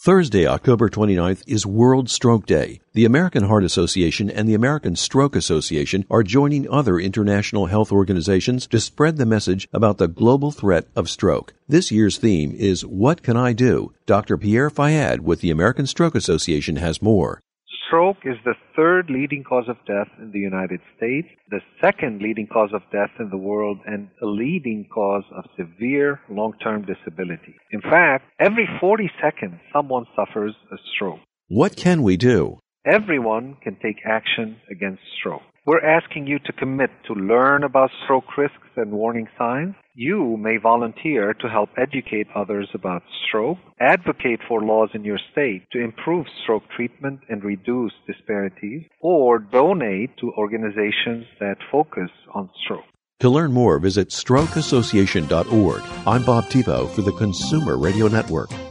Thursday, October 29th is World Stroke Day. The American Heart Association and the American Stroke Association are joining other international health organizations to spread the message about the global threat of stroke. This year's theme is What Can I Do? Dr. Pierre Fayad with the American Stroke Association has more. Stroke is the third leading cause of death in the United States, the second leading cause of death in the world, and a leading cause of severe long-term disability. In fact, every 40 seconds, someone suffers a stroke. What can we do? Everyone can take action against stroke. We're asking you to commit to learn about stroke risks and warning signs. You may volunteer to help educate others about stroke, advocate for laws in your state to improve stroke treatment and reduce disparities, or donate to organizations that focus on stroke. To learn more, visit strokeassociation.org. I'm Bob Tebow for the Consumer Radio Network.